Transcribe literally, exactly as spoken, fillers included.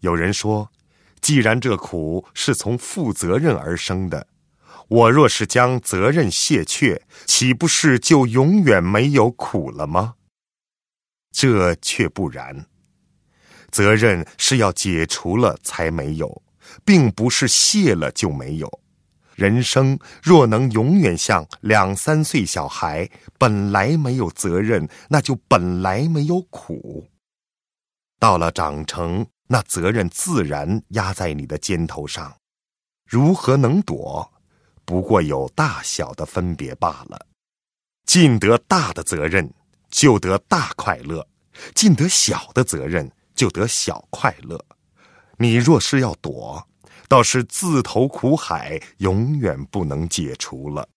有人说，既然这苦是从负责任而生的，我若是将责任卸却，岂不是就永远没有苦了吗？这却不然。责任是要解除了才没有，并不是卸了就没有。人生若能永远像两三岁小孩，本来没有责任，那就本来没有苦。到了长成，那责任自然压在你的肩头上，如何能躲？不过有大小的分别罢了。尽得大的责任，就得大快乐；尽得小的责任，就得小快乐。你若是要躲，倒是自投苦海，永远不能解除了。